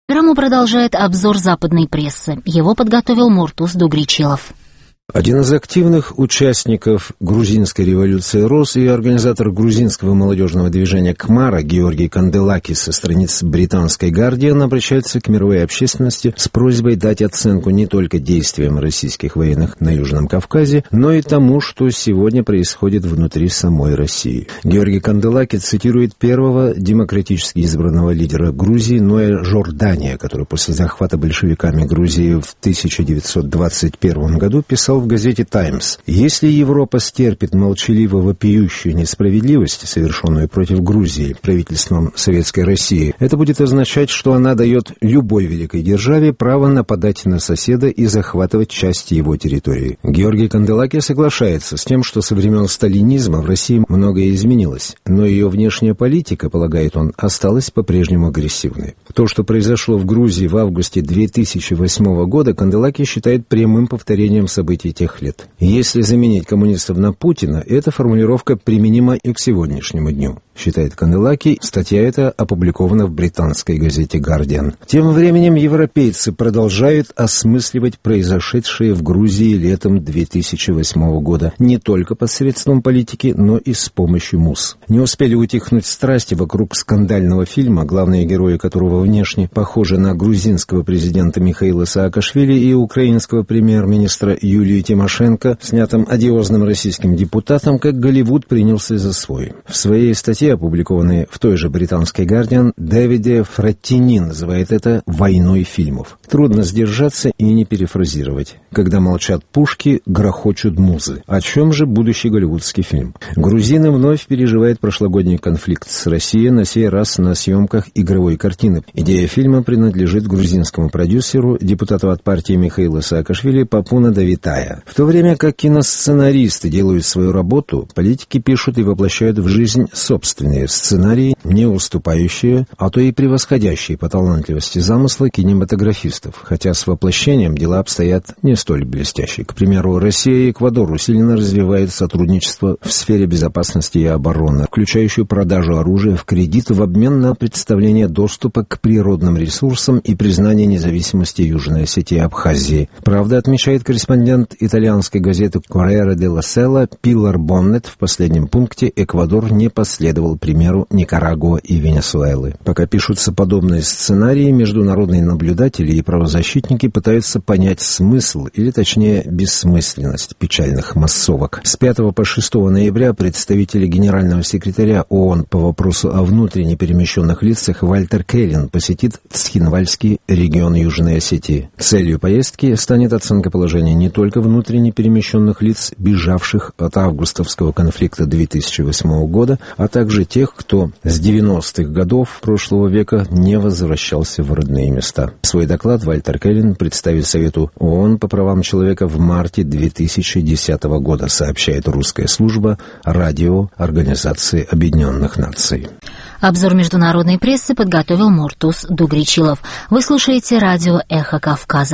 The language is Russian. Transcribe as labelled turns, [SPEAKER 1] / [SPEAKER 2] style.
[SPEAKER 1] Программу продолжает обзор западной прессы. Его подготовил Муртуз Дугричилов.
[SPEAKER 2] Один из активных участников грузинской революции РОС и организатор грузинского молодежного движения КМАРа Георгий Канделакис со страниц британской «Гардиан» обращается к мировой общественности с просьбой дать оценку не только действиям российских военных на Южном Кавказе, но и тому, что сегодня происходит внутри самой России. Георгий Канделакис цитирует первого демократически избранного лидера Грузии Ноя Жордания, который после захвата большевиками Грузии в 1921 году писал в газете «Таймс»: «Если Европа стерпит молчаливо вопиющую несправедливость, совершенную против Грузии правительством Советской России, это будет означать, что она дает любой великой державе право нападать на соседа и захватывать части его территории». Георгий Канделакис соглашается с тем, что со времен сталинизма в России многое изменилось, но ее внешняя политика, полагает он, осталась по-прежнему агрессивной. То, что произошло в Грузии в августе 2008 года, Канделакис считает прямым повторением событий тех лет. Если заменить коммунистов на Путина, эта формулировка применима и к сегодняшнему дню, считает Канделакис. Статья эта опубликована в британской газете «Гардиан». Тем временем европейцы продолжают осмысливать произошедшее в Грузии летом 2008 года не только посредством политики, но и с помощью МУС. Не успели утихнуть страсти вокруг скандального фильма, главные герои которого внешне похожи на грузинского президента Михаила Саакашвили и украинского премьер-министра Юлию Тимошенко, снятым одиозным российским депутатом, как Голливуд принялся за свой. В своей статье, опубликованной в той же британской «Гардиан», Дэвиде Фраттини называет это «войной фильмов». Трудно сдержаться и не перефразировать. Когда молчат пушки, грохочут музы. О чем же будущий голливудский фильм? Грузины вновь переживают прошлогодний конфликт с Россией, на сей раз на съемках игровой картины. Идея фильма принадлежит грузинскому продюсеру, депутату от партии Михаила Саакашвили Папуна Давитая. В то время как киносценаристы делают свою работу, политики пишут и воплощают в жизнь собственные сценарии, не уступающие, а то и превосходящие по талантливости замысла кинематографистов, хотя с воплощением дела обстоят не столь блестяще. К примеру, Россия и Эквадор усиленно развивают сотрудничество в сфере безопасности и обороны, включающую продажу оружия в кредит в обмен на представление доступа к природным ресурсам и признание независимости Южной Осетии и Абхазии. Правда, отмечает корреспондент итальянской газеты «Корьере делла Села» Пилар Боннет, в последнем пункте Эквадор не последовал примеру Никарагуа и Венесуэлы. Пока пишутся подобные сценарии, международные наблюдатели и правозащитники пытаются понять смысл, или точнее бессмысленность печальных массовок. С 5 по 6 ноября представители генерального секретаря ООН по вопросу о внутренне перемещенных лицах Вальтер Келлин посетит Цхинвальский регион Южной Осетии. Целью поездки станет оценка положения не только внутренне перемещенных лиц, бежавших от августовского конфликта 2008 года, а также тех, кто с 90-х годов прошлого века не возвращался в родные места. Свой доклад Вальтер Келлин представит Совету ООН по правам человека в марте 2010 года, сообщает русская служба радио Организации Объединенных Наций.
[SPEAKER 1] Обзор международной прессы подготовил Муртуз Дугричилов. Вы слушаете радио «Эхо Кавказа».